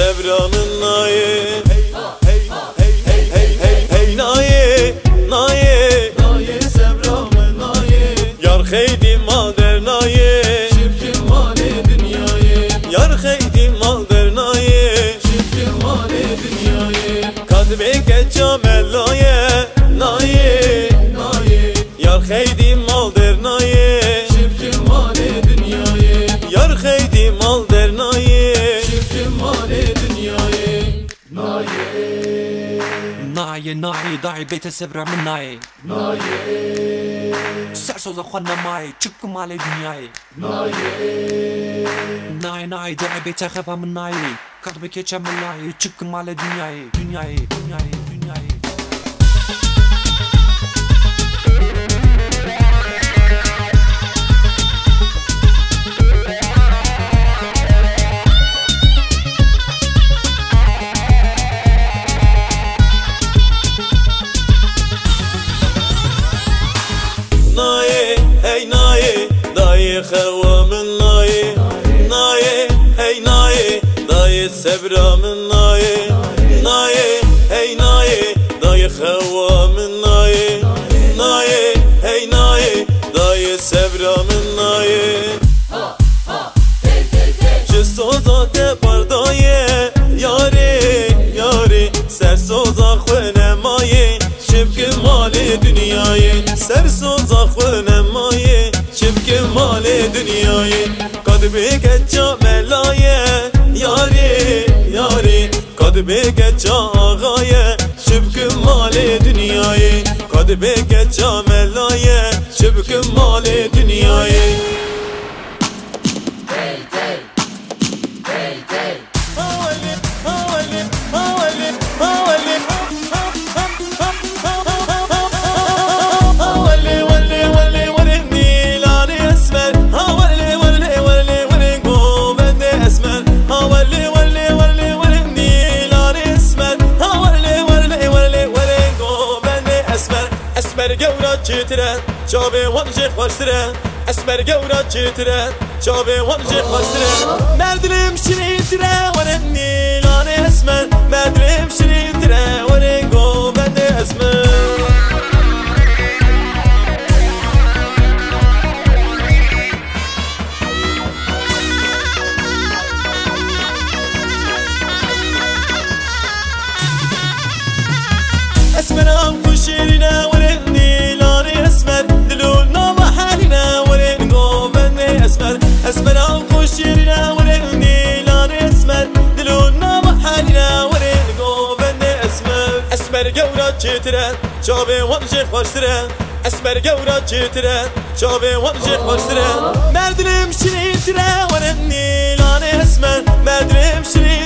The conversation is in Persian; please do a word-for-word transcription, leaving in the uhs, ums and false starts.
Sevramın naye hey hey hey hey hey hey naye naye naye sevramın naye yar heydi mal der naye çirkin male dünyayı yar heydi mal der naye çirkin male dünyayı kadbe geça melaye naye naye yar heydi mal der naye çirkin male dünyayı yar heydi mal der naye çirkin male dünyayı naye ناي ناي داعي بيت السبرة من ناي naye سرسوز اخوانا ماي تشك مالي دنياي naye ناي ناي داعي بيت خفا من ناي قلبي كيتشا من ناي تشك مالي دنياي دنياي دنياي دنياي naye hey naye dayı xevamın naye naye hey naye dayı sevramın naye naye hey naye dayı xevamın naye naye hey naye dayı sevramın naye Soza te bardaye yare yare ser soza khone maye şevke male dünyayı ser soza khone maye şevke male dünyayı kadbe geça melaye yare yare kadbe geça ağaye şevke male dünyayı kadbe geça melaye şevke male dünyayı اسمر گورا چیتره چابه وانجه خوشتره اسمر گورا چیتره چابه وانجه خوشتره مردلم شریتره ورنی لانه اسمر مردلم شریتره ورنگو بنده اسمر اسمرام خوشیرینه ورنی لانه اسمر دلونا محالینه ورنگو بنده اسمر اسمرام خوشیرینه ورنی لانه اسمر دلونا محالینه ورنگو بنده اسمر اسمر گورا چیتره چابه وانجه خوشتره اسمر گورا چیتره چابه وانجه خوشتره مردلم شریتره ورنی لانه اسمر مردلم شریتره